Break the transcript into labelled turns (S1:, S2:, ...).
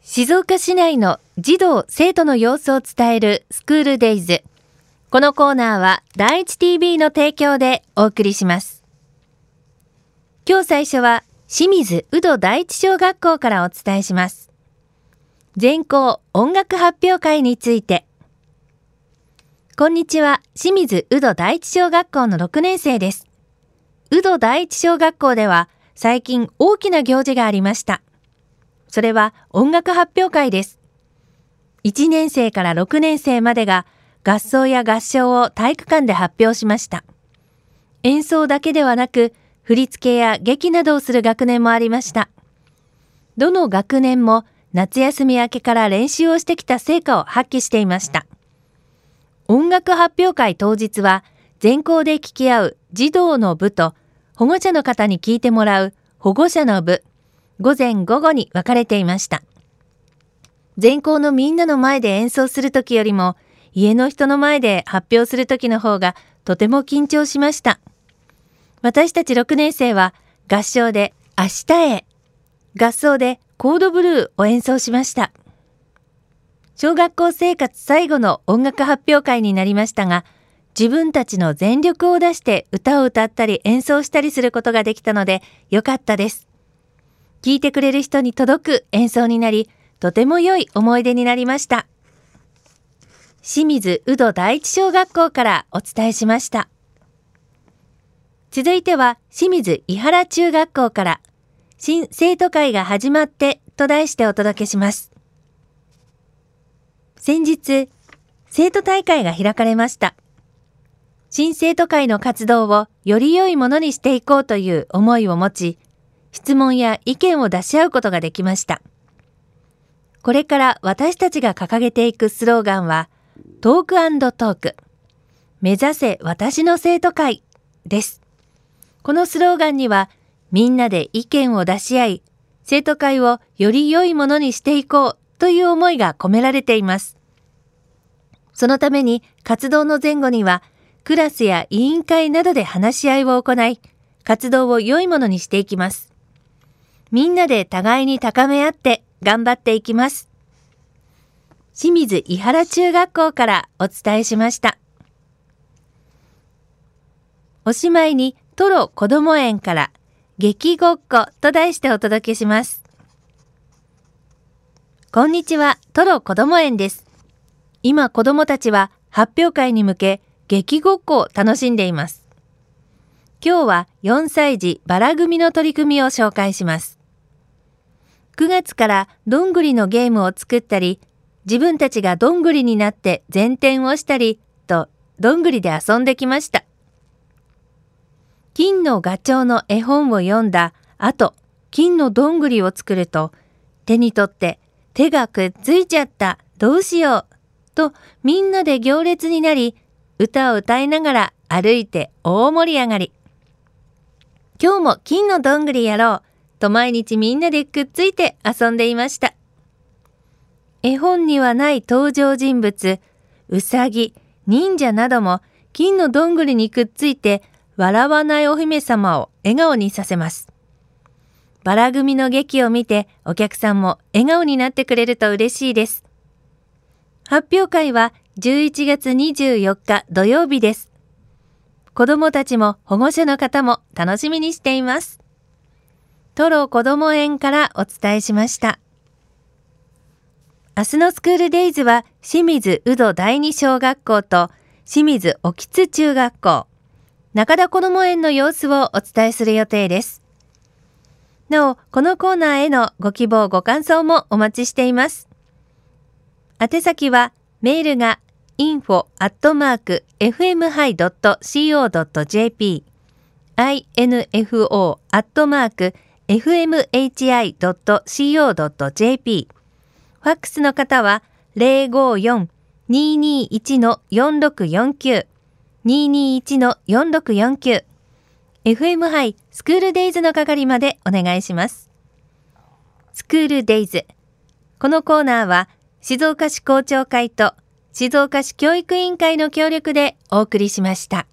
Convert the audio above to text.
S1: 静岡市内の児童生徒の様子を伝えるスクールデイズ。このコーナーは第一 TV の提供でお送りします。今日最初は清水宇土第一小学校からお伝えします。全校音楽発表会について。こんにちは、清水宇土第一小学校の6年生です。宇土第一小学校では最近大きな行事がありました。それは音楽発表会です。1年生から6年生までが合奏や合唱を体育館で発表しました。演奏だけではなく、振り付けや劇などをする学年もありました。どの学年も夏休み明けから練習をしてきた成果を発揮していました。音楽発表会当日は、全校で聞き合う児童の部と保護者の方に聞いてもらう保護者の部、午前午後に分かれていました。全校のみんなの前で演奏するときよりも、家の人の前で発表するときの方がとても緊張しました。私たち6年生は合唱で明日へ、合奏でコードブルーを演奏しました。小学校生活最後の音楽発表会になりましたが、自分たちの全力を出して歌を歌ったり演奏したりすることができたのでよかったです。聴いてくれる人に届く演奏になり、とても良い思い出になりました。清水宇土第一小学校からお伝えしました。続いては清水伊原中学校から新生徒会が始まってと題してお届けします。先日、生徒大会が開かれました。新生徒会の活動をより良いものにしていこうという思いを持ち、質問や意見を出し合うことができました。これから私たちが掲げていくスローガンは、トーク&トーク。目指せ私の生徒会です。このスローガンには、みんなで意見を出し合い、生徒会をより良いものにしていこうという思いが込められています。そのために活動の前後には、クラスや委員会などで話し合いを行い、活動を良いものにしていきます。みんなで互いに高め合って頑張っていきます。清水伊原中学校からお伝えしました。おしまいにトロこども園から劇ごっこと題してお届けします。こんにちは、トロこども園です。今子どもたちは発表会に向け劇ごっこを楽しんでいます。今日は4歳児バラ組の取り組みを紹介します。9月からどんぐりのゲームを作ったり、自分たちがどんぐりになって前転をしたりと、どんぐりで遊んできました。金のガチョウの絵本を読んだ後、金のどんぐりを作ると、手に取って手がくっついちゃった、どうしよう、とみんなで行列になり、歌を歌いながら歩いて大盛り上がり。今日も金のどんぐりやろう、と毎日みんなでくっついて遊んでいました。絵本にはない登場人物、うさぎ、忍者なども金のどんぐりにくっついて笑わないお姫様を笑顔にさせます。バラ組の劇を見てお客さんも笑顔になってくれると嬉しいです。発表会は11月24日土曜日です。子どもたちも保護者の方も楽しみにしています。トロこども園からお伝えしました。明日のスクールデイズは清水宇土第二小学校と清水興津中学校、中田こども園の様子をお伝えする予定です。なお、このコーナーへのご希望ご感想もお待ちしています。宛先はメールがinfo@fmhi.co.jp info@fmhi.co.jp ファックスの方は 054-221-4649 221-4649 FM ハイスクールデイズの係までお願いします。スクールデイズ。このコーナーは静岡市校長会と静岡市教育委員会の協力でお送りしました。